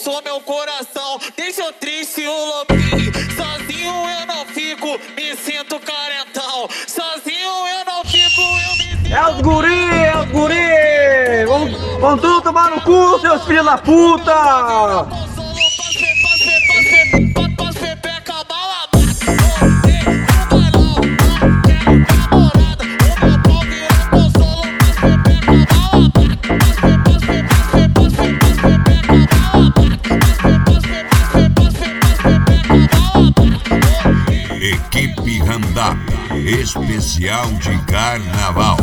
bagunçou meu coração, deixou triste o lobinho. Sozinho eu não fico, me sinto carentão. Sozinho eu não fico, eu me sinto... É os guri! Vão tudo tomar no cu, seus filhos da puta! Equipe Randap, especial de carnaval.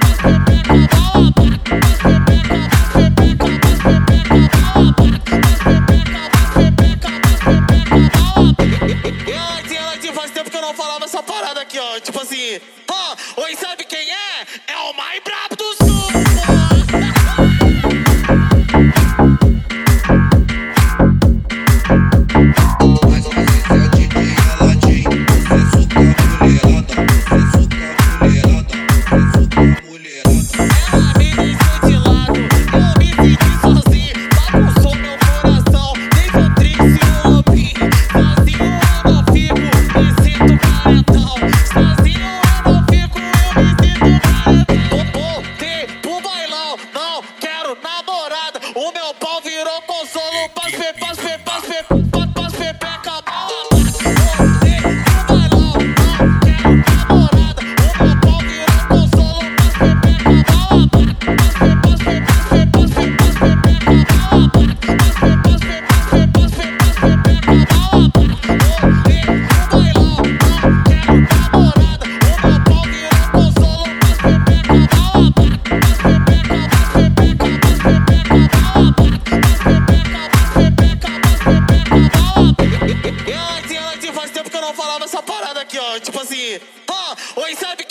Faz tempo que eu não falava essa parada aqui, ó. Tipo assim, oi, sabe quem é? É o mais brabo do sul. O meu pau virou consolo pras pepeca mal. Voltei pro bailão, não quero namorada. O meu pau virou consolo pras pepeca mal. Faz tempo que eu não falava essa parada aqui, ó. Tipo assim, oi, sabe